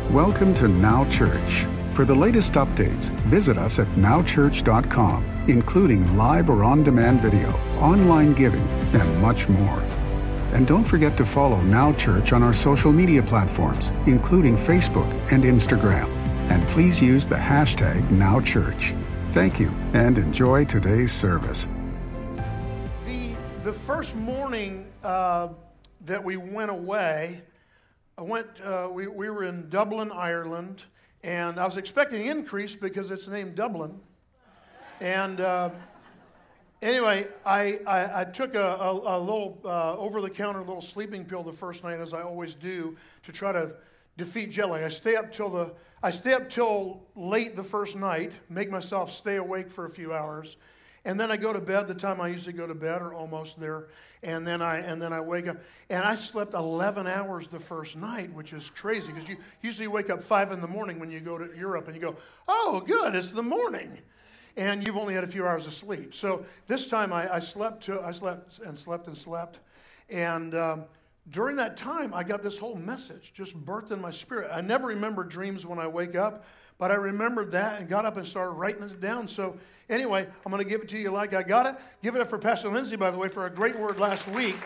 Welcome to Now Church. For the latest updates, visit us at nowchurch.com, including live or on-demand video, online giving, and much more. And don't forget to follow Now Church on our social media platforms, including Facebook and Instagram. And please use the hashtag NowChurch. Thank you, and enjoy today's service. The first morning that we went away, we were in Dublin, Ireland, and I was expecting an increase because it's named Dublin. And anyway, I took a little over-the-counter little sleeping pill the first night, as I always do, to try to defeat jet lag. I stay up till late the first night, make myself stay awake for a few hours, and then I go to bed the time I usually go to bed, or almost there, and then I wake up. And I slept 11 hours the first night, which is crazy, because you usually wake up 5 in the morning when you go to Europe, and you go, oh, good, it's the morning. And you've only had a few hours of sleep. So this time I slept. And during that time, I got this whole message just birthed in my spirit. I never remember dreams when I wake up, but I remembered that and got up and started writing it down. So anyway, I'm going to give it to you like I got it. Give it up for Pastor Lindsay, by the way, for a great word last week.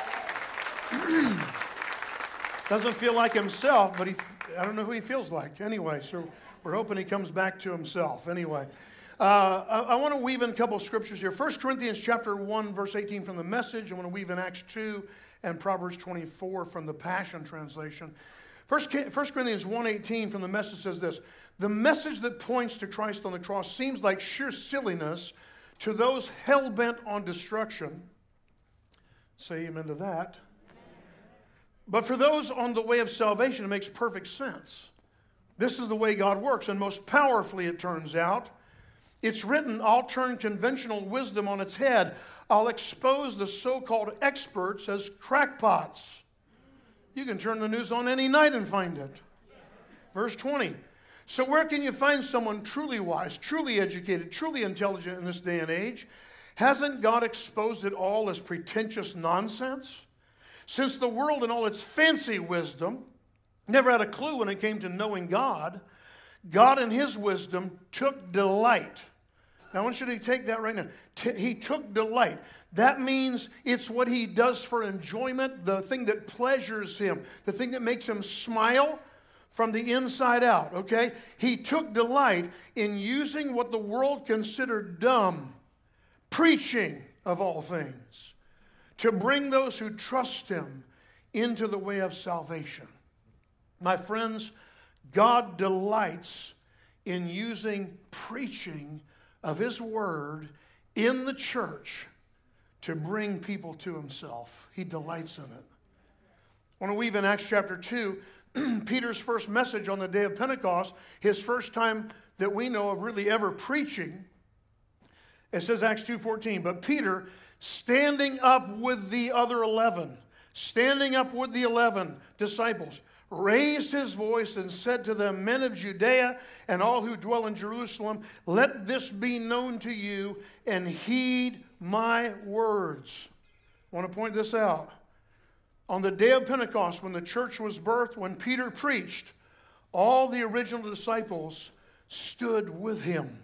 Doesn't feel like himself, but I don't know who he feels like. Anyway, so we're hoping he comes back to himself. Anyway, I want to weave in a couple of scriptures here. 1 Corinthians chapter 1, verse 18 from the Message. I want to weave in Acts 2 and Proverbs 24 from the Passion Translation. 1 Corinthians 1:18 from the Message says this: the message that points to Christ on the cross seems like sheer silliness to those hell-bent on destruction. Say amen to that. But for those on the way of salvation, it makes perfect sense. This is the way God works, and most powerfully, it turns out. It's written, I'll turn conventional wisdom on its head. I'll expose the so-called experts as crackpots. You can turn the news on any night and find it. Verse 20. So where can you find someone truly wise, truly educated, truly intelligent in this day and age? Hasn't God exposed it all as pretentious nonsense? Since the world in all its fancy wisdom never had a clue when it came to knowing God, God in his wisdom took delight. Now I want you to take that right now. He took delight. That means it's what he does for enjoyment, the thing that pleasures him, the thing that makes him smile from the inside out, okay? He took delight in using what the world considered dumb, preaching of all things, to bring those who trust him into the way of salvation. My friends, God delights in using preaching of his word in the church to bring people to himself. He delights in it. I want to weave in Acts chapter 2, Peter's first message on the day of Pentecost, his first time that we know of really ever preaching. It says Acts 2:14, but Peter, standing up with the other 11 disciples, raised his voice and said to them, men of Judea and all who dwell in Jerusalem, let this be known to you and heed my words. I want to point this out. On the day of Pentecost, when the church was birthed, when Peter preached, all the original disciples stood with him.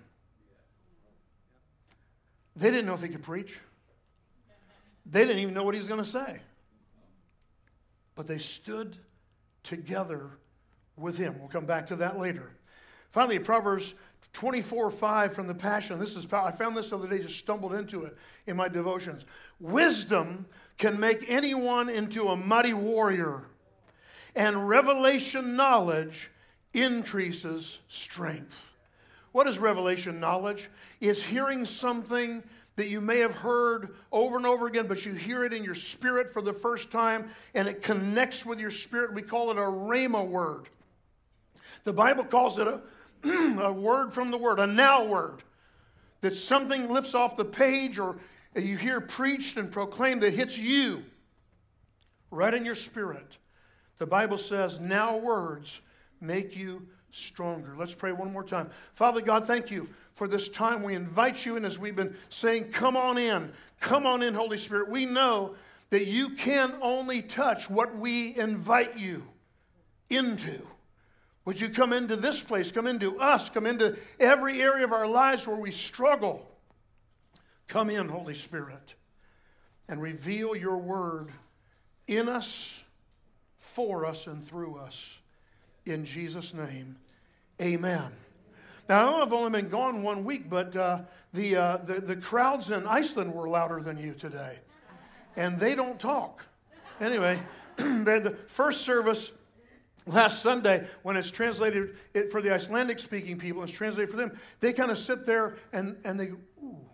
They didn't know if he could preach. They didn't even know what he was going to say. But they stood together with him. We'll come back to that later. Finally, Proverbs 24:5 from the Passion. This is powerful. I found this the other day, just stumbled into it in my devotions. Wisdom can make anyone into a mighty warrior, and revelation knowledge increases strength. What is revelation knowledge? It's hearing something that you may have heard over and over again, but you hear it in your spirit for the first time, and it connects with your spirit. We call it a rhema word. The Bible calls it a word from the word, a now word. That something lifts off the page, or you hear preached and proclaimed that hits you right in your spirit. The Bible says now words make you stronger. Let's pray one more time. Father God, thank you for this time. We invite you in, as we've been saying, come on in, Holy Spirit. We know that you can only touch what we invite you into. Would you come into this place, come into us, come into every area of our lives where we struggle? Come in, Holy Spirit, and reveal your word in us, for us, and through us. In Jesus' name, amen. Now, I know I've only been gone 1 week, but the crowds in Iceland were louder than you today. And they don't talk. Anyway, the first service last Sunday, when it's translated for the Icelandic speaking people, it's translated for them, they kind of sit there and they go,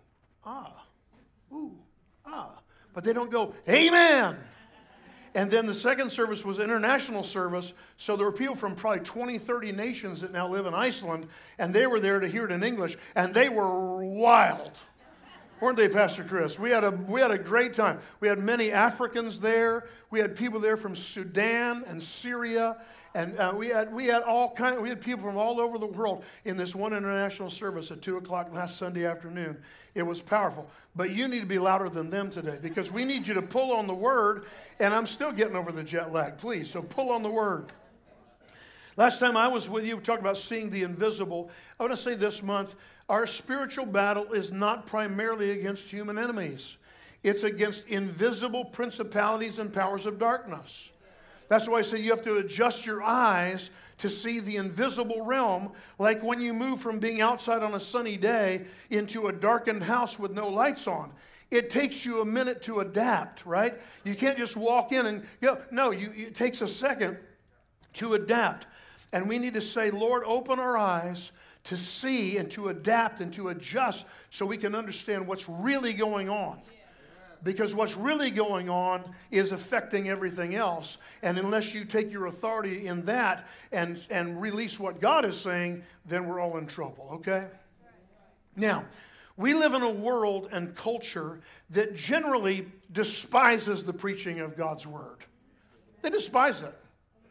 ooh, ah. But they don't go, amen. And then the second service was international service, so there were people from probably 20, 30 nations that now live in Iceland, and they were there to hear it in English, and they were wild. Weren't they, Pastor Chris? We had a great time. We had many Africans there. We had people there from Sudan and Syria, and we had people from all over the world in this one international service at 2:00 last Sunday afternoon. It was powerful. But you need to be louder than them today, because we need you to pull on the word, and I'm still getting over the jet lag, please. So pull on the word. Last time I was with you, we talked about seeing the invisible. I want to say this month, our spiritual battle is not primarily against human enemies. It's against invisible principalities and powers of darkness. That's why I say you have to adjust your eyes to see the invisible realm, like when you move from being outside on a sunny day into a darkened house with no lights on. It takes you a minute to adapt, right? You can't just walk in and go. No, it takes a second to adapt. And we need to say, Lord, open our eyes to see and to adapt and to adjust so we can understand what's really going on. Because what's really going on is affecting everything else. And unless you take your authority in that and release what God is saying, then we're all in trouble, okay? Now, we live in a world and culture that generally despises the preaching of God's word. They despise it.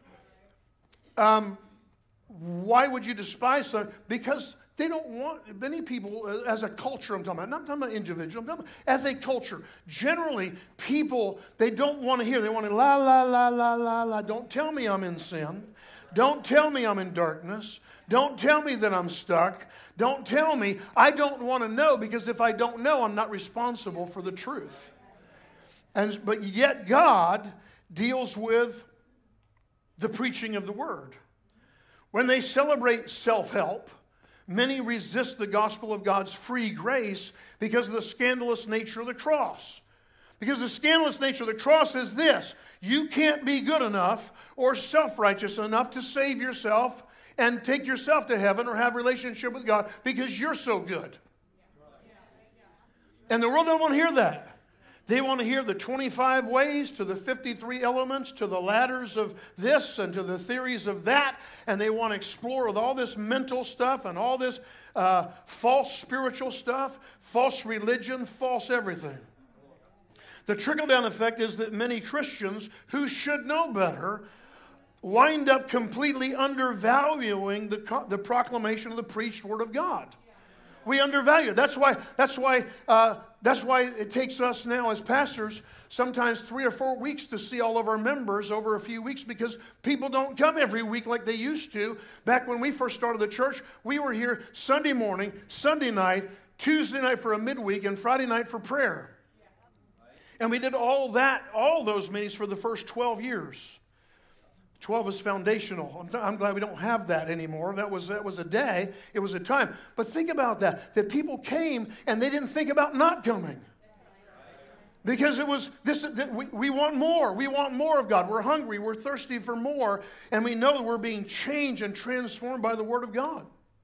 Why would you despise them? Because they don't want, many people, as a culture I'm talking about, not talking about individual, I'm talking about as a culture. Generally, people, they don't want to hear. They want to la, la, la, la, la, la. Don't tell me I'm in sin. Don't tell me I'm in darkness. Don't tell me that I'm stuck. Don't tell me. I don't want to know, because if I don't know, I'm not responsible for the truth. But yet God deals with the preaching of the word. When they celebrate self-help, many resist the gospel of God's free grace because of the scandalous nature of the cross. Because the scandalous nature of the cross is this: you can't be good enough or self-righteous enough to save yourself and take yourself to heaven or have a relationship with God because you're so good. And the world don't want to hear that. They want to hear the 25 ways to the 53 elements to the ladders of this and to the theories of that. And they want to explore with all this mental stuff and all this false spiritual stuff, false religion, false everything. The trickle-down effect is that many Christians who should know better wind up completely undervaluing the proclamation of the preached word of God. We undervalue it. That's why it takes us now as pastors sometimes 3 or 4 weeks to see all of our members over a few weeks, because people don't come every week like they used to. Back when we first started the church, we were here Sunday morning, Sunday night, Tuesday night for a midweek, and Friday night for prayer. And we did all those meetings for the first 12 years. 12 is foundational. I'm glad we don't have that anymore. That was a day. It was a time. But think about that people came and they didn't think about not coming. Because it was this. We want more. We want more of God. We're hungry. We're thirsty for more. And we know that we're being changed and transformed by the Word of God.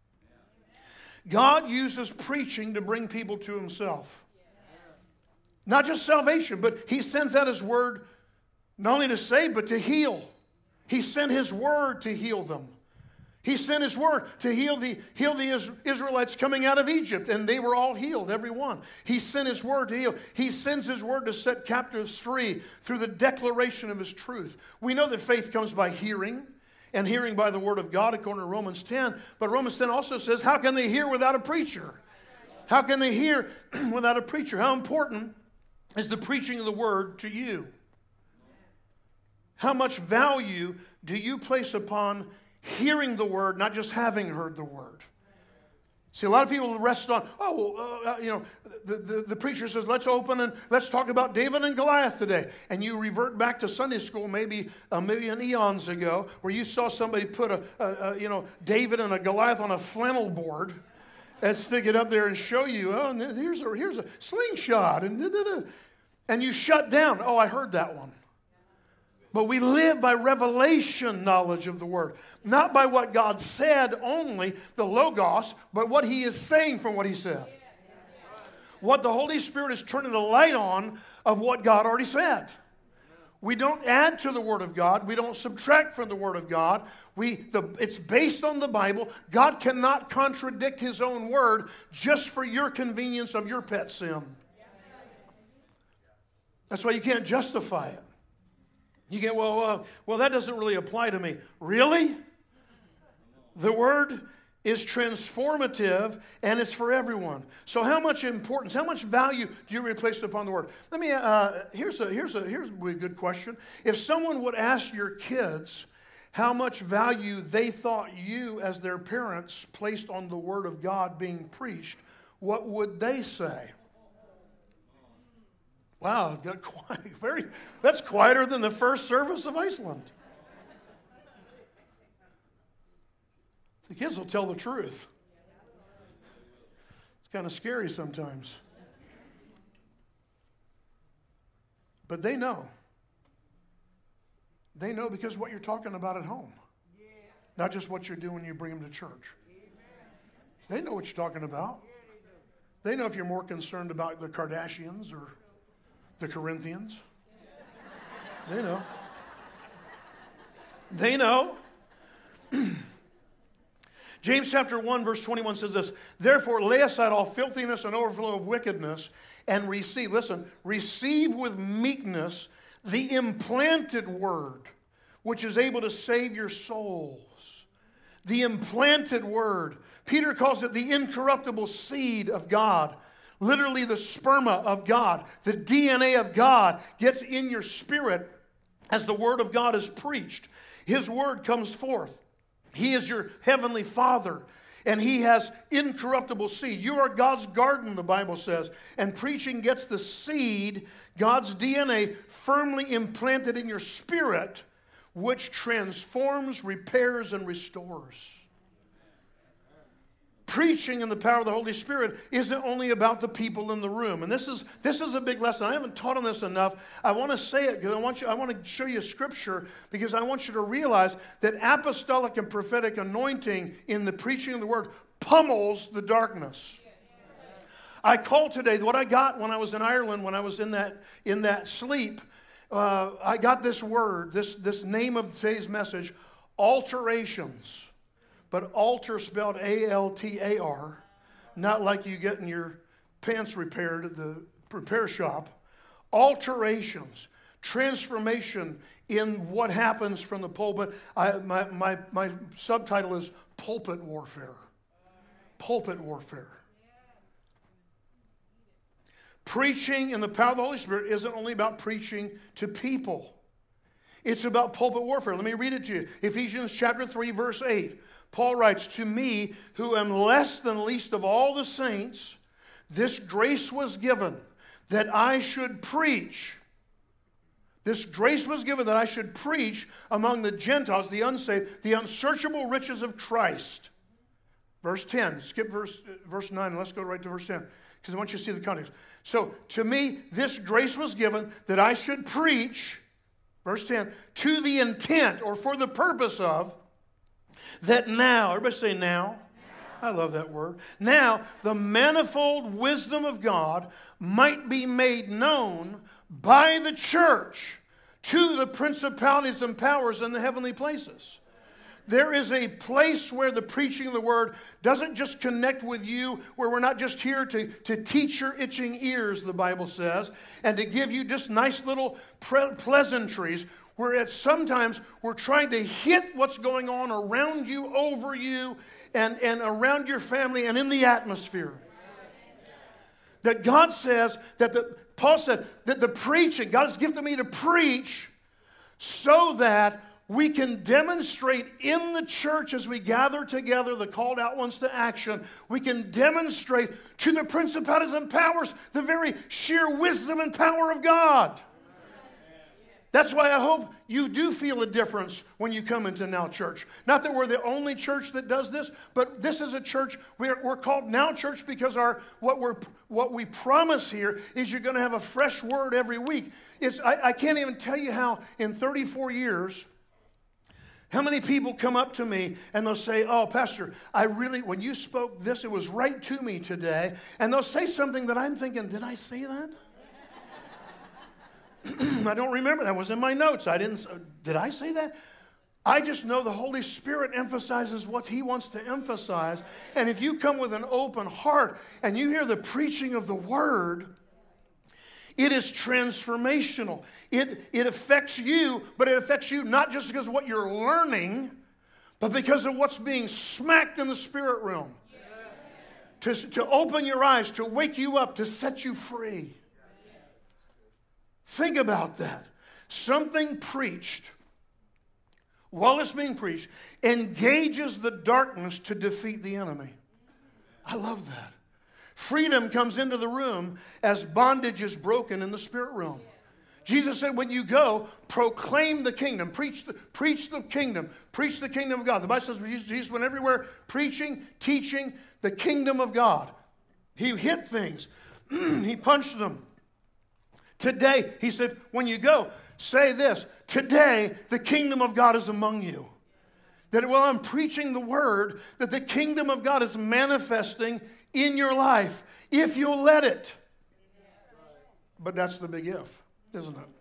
God uses preaching to bring people to Himself. Not just salvation, but He sends out His Word not only to save, but to heal. He sent His word to heal them. He sent His word to heal the Israelites coming out of Egypt, and they were all healed, every one. He sent His word to heal. He sends His word to set captives free through the declaration of His truth. We know that faith comes by hearing, and hearing by the word of God, according to Romans 10. But Romans 10 also says, how can they hear without a preacher? How can they hear without a preacher? How important is the preaching of the word to you? How much value do you place upon hearing the word, not just having heard the word. See, a lot of people rest on, the preacher says, let's open and let's talk about David and Goliath today. And you revert back to Sunday school maybe a million eons ago where you saw somebody put David and a Goliath on a flannel board and stick it up there and show you, here's a slingshot. And you shut down. Oh, I heard that one. But we live by revelation knowledge of the Word. Not by what God said only, the Logos, but what He is saying from what He said. What the Holy Spirit is turning the light on of what God already said. We don't add to the Word of God. We don't subtract from the Word of God. It's based on the Bible. God cannot contradict His own Word just for your convenience of your pet sin. That's why you can't justify it. You get, well, that doesn't really apply to me. Really? The Word is transformative and it's for everyone. So how much importance, how much value do you replace upon the Word? Let me, here's a good question. If someone would ask your kids how much value they thought you as their parents placed on the Word of God being preached, what would they say? Wow, got quiet. That's quieter than the first service of Iceland. The kids will tell the truth. It's kind of scary sometimes. But they know. They know because what you're talking about at home. Not just what you're doing when you bring them to church. They know what you're talking about. They know if you're more concerned about the Kardashians or the Corinthians. They know. They know. James chapter 1 verse 21 says this, therefore lay aside all filthiness and overflow of wickedness and receive with meekness the implanted word, which is able to save your souls. The implanted word. Peter calls it the incorruptible seed of God. Literally the sperma of God, the DNA of God gets in your spirit as the Word of God is preached. His Word comes forth. He is your heavenly Father, and He has incorruptible seed. You are God's garden, the Bible says, and preaching gets the seed, God's DNA, firmly implanted in your spirit, which transforms, repairs, and restores. Preaching in the power of the Holy Spirit isn't only about the people in the room. And this is a big lesson. I haven't taught on this enough. I want to say it because I want to show you scripture because I want you to realize that apostolic and prophetic anointing in the preaching of the word pummels the darkness. I called today what I got when I was in Ireland, when I was in that sleep. I got this word, this name of today's message, alterations. But altar spelled A-L-T-A-R, not like you get in your pants repaired at the repair shop. Alterations, transformation in what happens from the pulpit. My subtitle is Pulpit Warfare. Pulpit Warfare. Preaching in the power of the Holy Spirit isn't only about preaching to people. It's about pulpit warfare. Let me read it to you. Ephesians chapter 3, verse 8. Paul writes, to me, who am less than least of all the saints, this grace was given that I should preach. This grace was given that I should preach among the Gentiles, the unsaved, the unsearchable riches of Christ. Verse 10. Skip verse 9 and let's go right to verse 10 because I want you to see the context. So, to me, this grace was given that I should preach, verse 10, to the intent or for the purpose of that now, everybody say now. I love that word. Now, the manifold wisdom of God might be made known by the church to the principalities and powers in the heavenly places. There is a place where the preaching of the word doesn't just connect with you, where we're not just here to teach your itching ears, the Bible says, and to give you just nice little pleasantries. Where sometimes we're trying to hit what's going on around you, over you, and around your family and in the atmosphere. That God says, Paul said, that the preaching, God has gifted me to preach so that we can demonstrate in the church as we gather together, the called out ones to action, we can demonstrate to the principalities and powers the very sheer wisdom and power of God. That's why I hope you do feel a difference when you come into Now Church. Not that we're the only church that does this, but this is a church, we're called Now Church because what we promise here is you're going to have a fresh word every week. I can't even tell you how in 34 years, how many people come up to me and they'll say, oh, Pastor, when you spoke this, it was right to me today. And they'll say something that I'm thinking, did I say that? I don't remember. That was in my notes. Did I say that? I just know the Holy Spirit emphasizes what He wants to emphasize. And if you come with an open heart and you hear the preaching of the Word, it is transformational. It affects you, but it affects you not just because of what you're learning, but because of what's being smacked in the spirit realm. To open your eyes, to wake you up, to set you free. Think about that. Something preached, while it's being preached, engages the darkness to defeat the enemy. I love that. Freedom comes into the room as bondage is broken in the spirit realm. Jesus said, when you go, proclaim the kingdom, preach the kingdom, preach the kingdom of God. The Bible says Jesus went everywhere preaching, teaching the kingdom of God. He hit things. He punched them. Today, he said, when you go, say this, today the kingdom of God is among you. That while I'm preaching the word, that the kingdom of God is manifesting in your life, if you'll let it. But that's the big if, isn't it?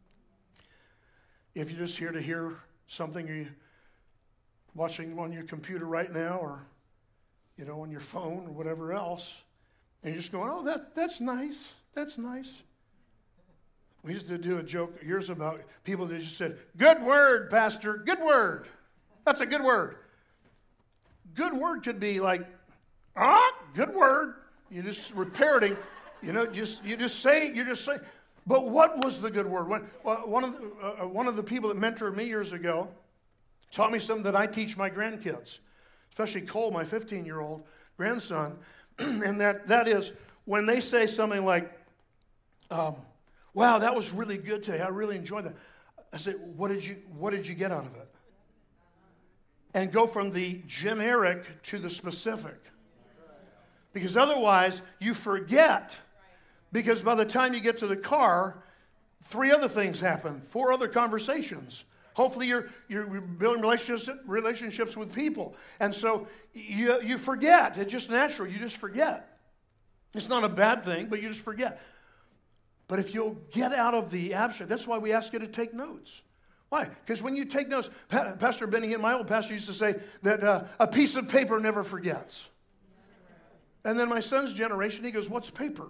If you're just here to hear something, you're watching on your computer right now, or on your phone or whatever else, and you're just going, oh, that's nice, that's nice. We used to do a joke years about people that just said, good word, Pastor, good word. That's a good word. Good word could be like, good word. You just were parroting, you just say. But what was the good word? One of the people that mentored me years ago taught me something that I teach my grandkids, especially Cole, my 15-year-old grandson, and that is when they say something like, wow, that was really good today. I really enjoyed that. I said, what did you get out of it? And go from the generic to the specific. Because otherwise, you forget. Because by the time you get to the car, 3 other things happen, 4 other conversations. Hopefully, you're building relationships with people. And so you forget. It's just natural. You just forget. It's not a bad thing, but you just forget. But if you'll get out of the abstract, that's why we ask you to take notes. Why? Because when you take notes, Pastor Benny and my old pastor used to say that a piece of paper never forgets. And then my son's generation, he goes, what's paper?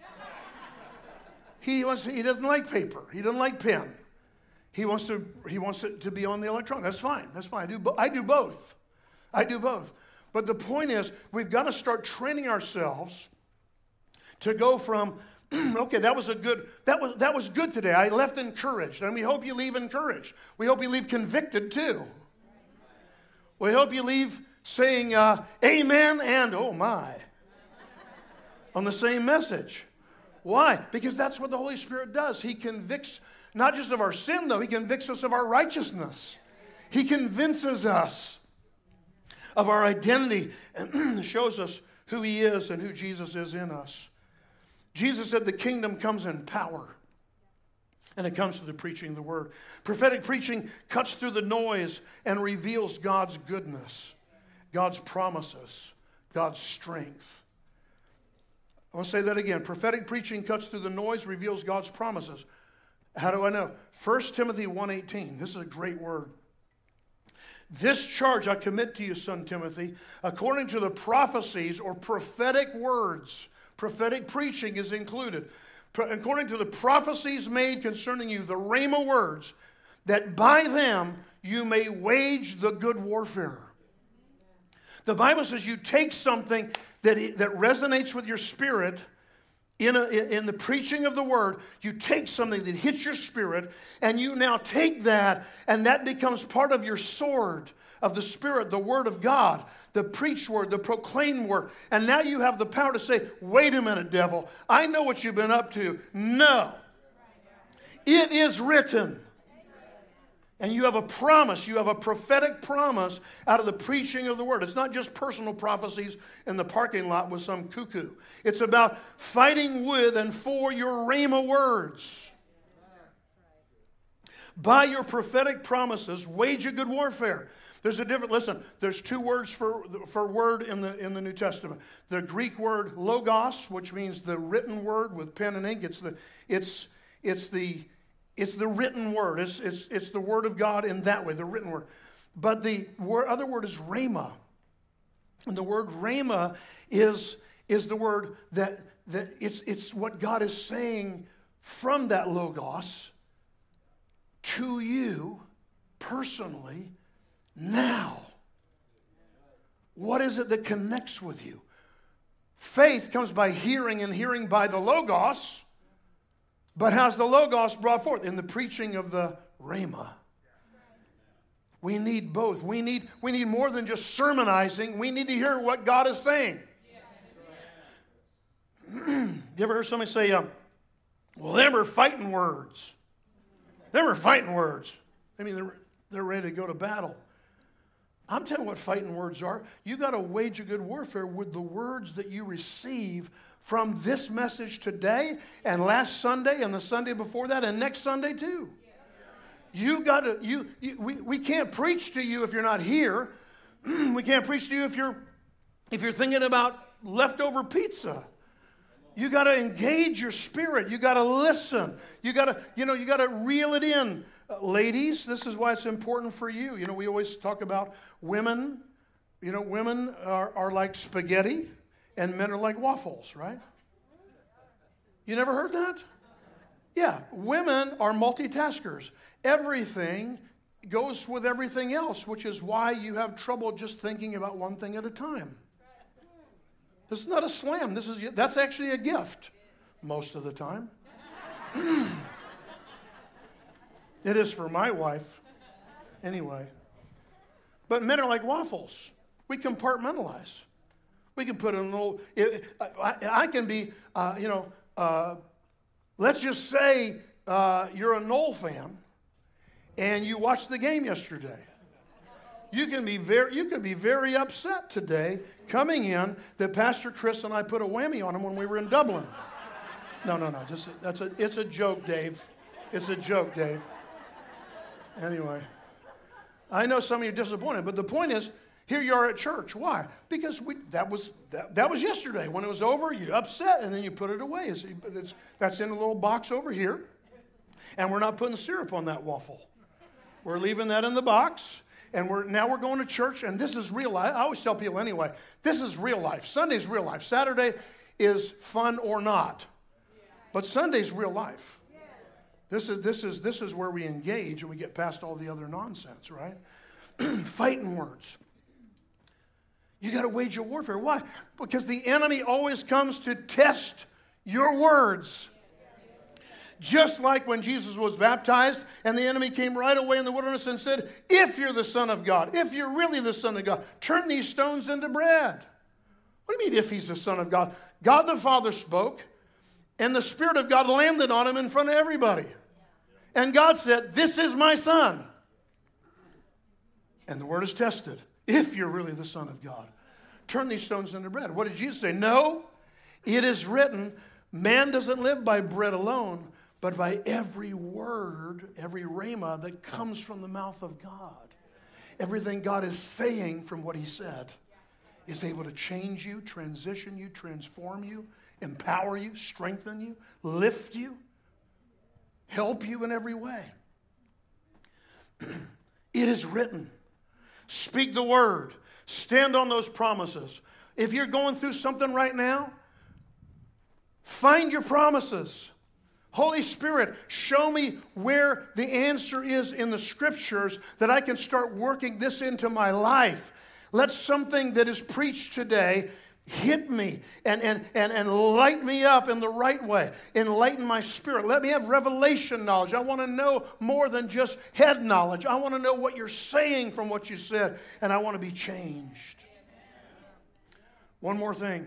He doesn't like paper. He doesn't like pen. He wants it to be on the electronic. That's fine. I do both. But the point is, we've got to start training ourselves to go from, okay, that was good today. I left encouraged. And we hope you leave encouraged. We hope you leave convicted too. We hope you leave saying amen and oh my on the same message. Why? Because that's what the Holy Spirit does. He convicts not just of our sin, though. He convicts us of our righteousness. He convinces us of our identity and shows us who He is and who Jesus is in us. Jesus said the kingdom comes in power, and it comes through the preaching of the word. Prophetic preaching cuts through the noise and reveals God's goodness, God's promises, God's strength. I want to say that again. Prophetic preaching cuts through the noise, reveals God's promises. How do I know? 1 Timothy 1:18. This is a great word. This charge I commit to you, son Timothy, according to the prophecies or prophetic words. Prophetic preaching is included. According to the prophecies made concerning you, the rhema words, that by them you may wage the good warfare. The Bible says you take something that resonates with your spirit in the preaching of the word, you take something that hits your spirit, and you now take that, and that becomes part of your sword of the Spirit, the Word of God, the preached word, the proclaimed word. And now you have the power to say, wait a minute, devil, I know what you've been up to. No. It is written. And you have a promise, you have a prophetic promise out of the preaching of the word. It's not just personal prophecies in the parking lot with some cuckoo. It's about fighting with and for your rhema words. By your prophetic promises, wage a good warfare. There's a different, listen, there's two words for word in the New Testament. The Greek word logos, which means the written word with pen and ink. It's the written word. It's the word of God in that way, the written word. But the other word is rhema. And the word rhema is the word that it's what God is saying from that logos to you personally now. What is it that connects with you? Faith comes by hearing, and hearing by the logos. But how's the logos brought forth? In the preaching of the rhema. We need both. We need more than just sermonizing. We need to hear what God is saying. You ever heard somebody say, well, them are fighting words. Them are fighting words. I mean, they're ready to go to battle. I'm telling you what fighting words are. You got to wage a good warfare with the words that you receive from this message today and last Sunday and the Sunday before that and next Sunday too. You got to, we can't preach to you if you're not here. We can't preach to you if you're thinking about leftover pizza. You got to engage your spirit. You got to listen. You got to reel it in. Ladies, this is why it's important for you. You know, we always talk about women. You know, women are like spaghetti and men are like waffles, right? You never heard that? Yeah, women are multitaskers. Everything goes with everything else, which is why you have trouble just thinking about one thing at a time. This is not a slam. That's actually a gift most of the time. It is for my wife, anyway. But men are like waffles. We compartmentalize. We can put in a little. I can be, let's just say you're a Knoll fan, and you watched the game yesterday. You can be very upset today coming in that Pastor Chris and I put a whammy on him when we were in Dublin. No. It's a joke, Dave. It's a joke, Dave. Anyway, I know some of you are disappointed, but the point is, here you are at church. Why? Because that was yesterday. When it was over, you're upset, and then you put it away. That's in a little box over here, and we're not putting syrup on that waffle. We're leaving that in the box, and now we're going to church, and this is real life. I always tell people anyway, this is real life. Sunday's real life. Saturday is fun or not, but Sunday's real life. This is where we engage and we get past all the other nonsense, right? Fighting words. You got to wage a warfare. Why? Because the enemy always comes to test your words. Just like when Jesus was baptized and the enemy came right away in the wilderness and said, if you're the Son of God, if you're really the Son of God, turn these stones into bread. What do you mean if he's the Son of God? God the Father spoke and the Spirit of God landed on him in front of everybody. And God said, this is my Son. And the word is tested. If you're really the Son of God, turn these stones into bread. What did Jesus say? No, it is written, man doesn't live by bread alone, but by every word, every rhema that comes from the mouth of God. Everything God is saying from what he said is able to change you, transition you, transform you, empower you, strengthen you, lift you, help you in every way. It is written. Speak the word. Stand on those promises. If you're going through something right now, find your promises. Holy Spirit, show me where the answer is in the scriptures that I can start working this into my life. Let something that is preached today hit me and light me up in the right way. Enlighten my spirit. Let me have revelation knowledge. I want to know more than just head knowledge. I want to know what you're saying from what you said, and I want to be changed. One more thing.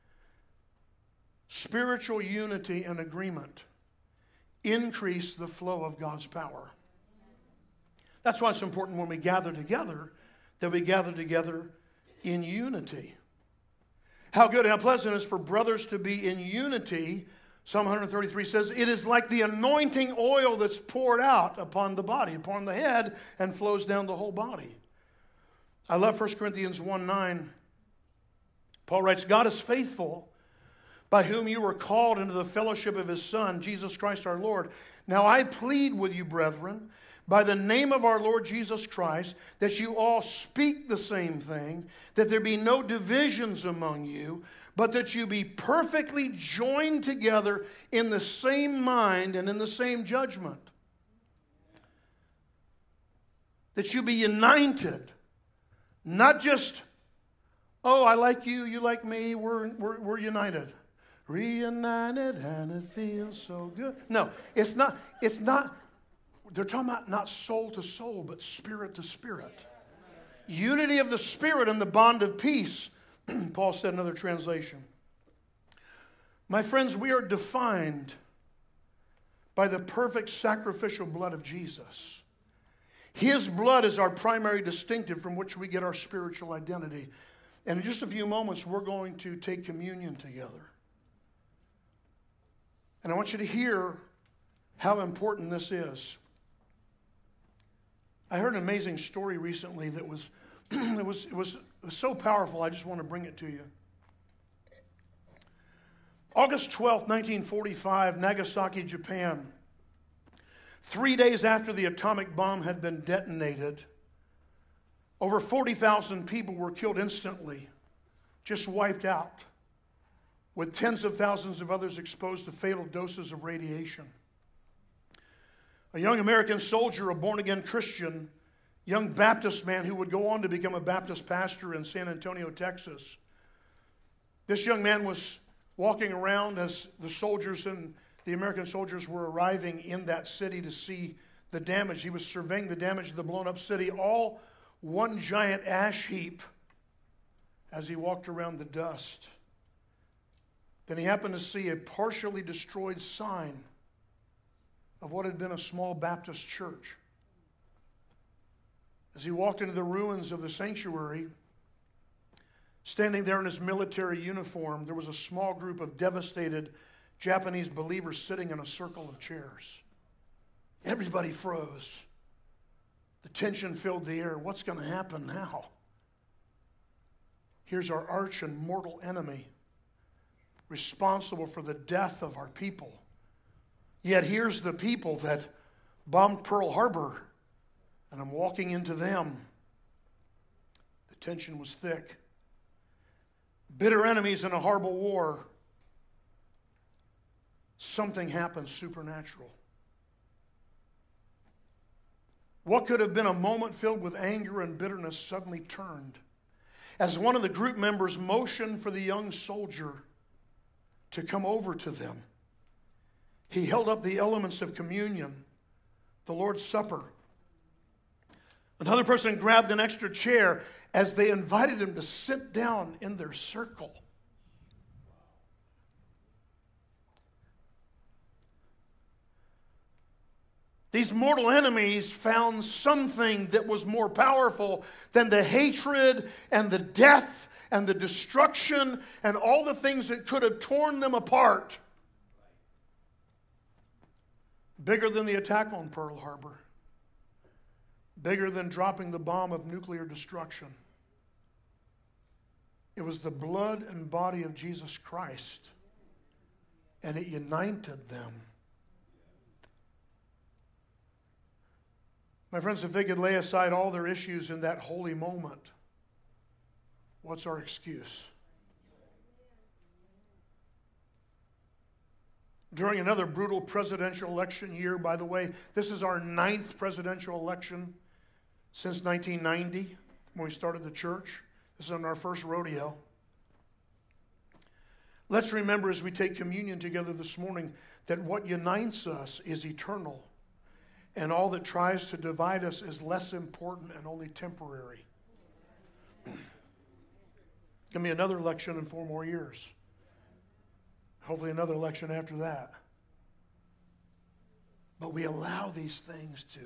Spiritual unity and agreement increase the flow of God's power. That's why it's important when we gather together that we gather together in unity. How good and how pleasant it is for brothers to be in unity. Psalm 133 says, it is like the anointing oil that's poured out upon the body, upon the head, and flows down the whole body. I love 1 Corinthians 1:9. Paul writes, God is faithful, by whom you were called into the fellowship of his Son, Jesus Christ our Lord. Now I plead with you, brethren, by the name of our Lord Jesus Christ, that you all speak the same thing, that there be no divisions among you, but that you be perfectly joined together in the same mind and in the same judgment. That you be united, not just, oh, I like you, you like me, we're united. Reunited and it feels so good. No, it's not. They're talking about not soul to soul, but spirit to spirit. Unity of the spirit and the bond of peace, Paul said in another translation. My friends, we are defined by the perfect sacrificial blood of Jesus. His blood is our primary distinctive from which we get our spiritual identity. And in just a few moments, we're going to take communion together. And I want you to hear how important this is. I heard an amazing story recently that was it was so powerful, I just want to bring it to you. August 12th, 1945, Nagasaki, Japan. 3 days after the atomic bomb had been detonated, over 40,000 people were killed instantly, just wiped out, with tens of thousands of others exposed to fatal doses of radiation. A young American soldier, a born-again Christian, young Baptist man who would go on to become a Baptist pastor in San Antonio, Texas. This young man was walking around as the soldiers and the American soldiers were arriving in that city to see the damage. He was surveying the damage of the blown-up city, all one giant ash heap as he walked around the dust. Then he happened to see a partially destroyed sign of what had been a small Baptist church. As he walked into the ruins of the sanctuary, standing there in his military uniform, there was a small group of devastated Japanese believers sitting in a circle of chairs. Everybody froze. The tension filled the air. What's going to happen now? Here's our arch and mortal enemy, responsible for the death of our people. Yet here's the people that bombed Pearl Harbor, and I'm walking into them. The tension was thick. Bitter enemies in a horrible war. Something happened supernatural. What could have been a moment filled with anger and bitterness suddenly turned as one of the group members motioned for the young soldier to come over to them. He held up the elements of communion, the Lord's Supper. Another person grabbed an extra chair as they invited him to sit down in their circle. These mortal enemies found something that was more powerful than the hatred and the death and the destruction and all the things that could have torn them apart. Bigger than the attack on Pearl Harbor. Bigger than dropping the bomb of nuclear destruction. It was the blood and body of Jesus Christ, and it united them. My friends, if they could lay aside all their issues in that holy moment, what's our excuse? During another brutal presidential election year, by the way, this is our 9th presidential election since 1990, when we started the church. This is our first rodeo. Let's remember as we take communion together this morning that what unites us is eternal, and all that tries to divide us is less important and only temporary. Give me another election in 4 more years. Hopefully another election after that. But we allow these things to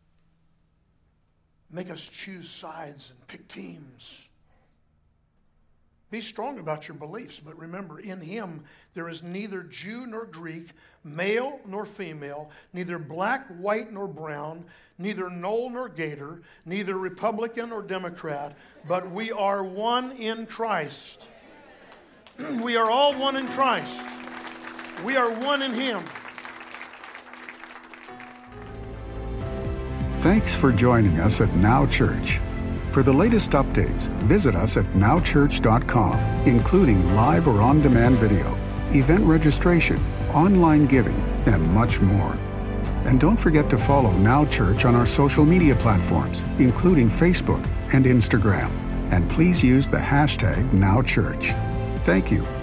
make us choose sides and pick teams. Be strong about your beliefs, but remember, in Him there is neither Jew nor Greek, male nor female, neither black, white, nor brown, neither knoll nor gator, neither Republican or Democrat, but we are one in Christ. We are all one in Christ. We are one in Him. Thanks for joining us at Now Church. For the latest updates, visit us at nowchurch.com, including live or on-demand video, event registration, online giving, and much more. And don't forget to follow Now Church on our social media platforms, including Facebook and Instagram. And please use the hashtag NowChurch. Thank you.